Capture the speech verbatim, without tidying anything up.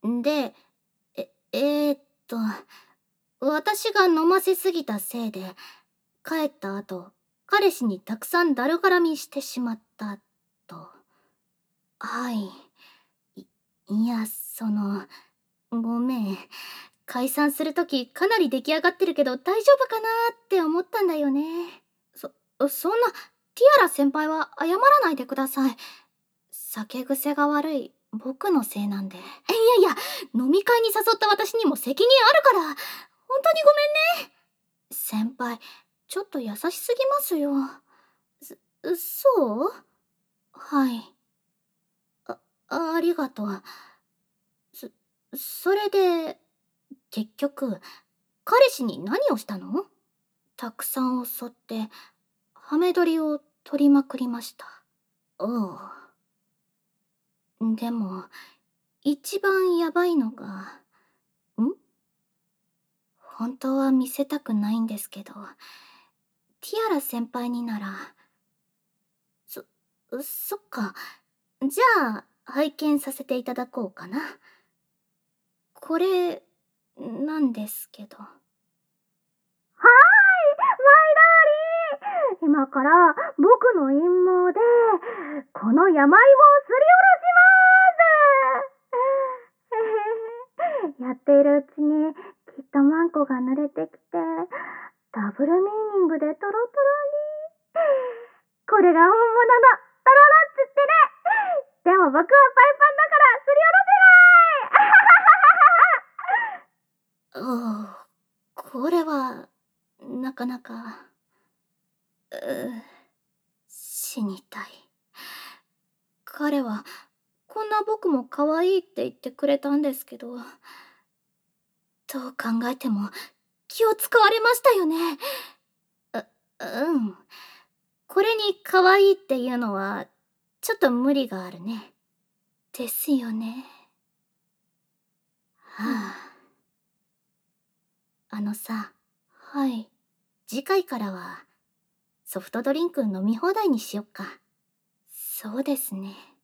で、え、えーっと、私が飲ませすぎたせいで、帰った後、彼氏にたくさんだる絡みしてしまったと。はい。い、いや、その、ごめん。解散するときかなり出来上がってるけど大丈夫かなって思ったんだよね。そ、そんな、ティアラ先輩は謝らないでください。酒癖が悪い僕のせいなんで。いやいや、飲み会に誘った私にも責任あるから。本当にごめんね。先輩、ちょっと優しすぎますよ。そ、そうはい。あ、ありがとう。そ、それで、結局、彼氏に何をしたの？たくさん襲って、ハメ撮りを撮りまくりました。おう。でも、一番やばいのが、ん本当は見せたくないんですけど、ティアラ先輩になら、そ、そっか。じゃあ、拝見させていただこうかな。これ、なんですけど。はーい、マイダーリン、今から僕の陰謀で、この山芋をすりおろしまーす。やっているうちに、きっとマンコが濡れてきて、ダブルミーニングでトロトロに。これが本物のトロロッツってね。でも僕はパイパンだからすりおろせない。ああ、これは、なかなか、うー、死にたい。彼は、こんな僕も可愛いって言ってくれたんですけど、どう考えても気を使われましたよね。う、うん。これに可愛いっていうのは、ちょっと無理があるね。ですよね。はあ。あのさ、はい。次回からは、ソフトドリンク飲み放題にしよっか。そうですね。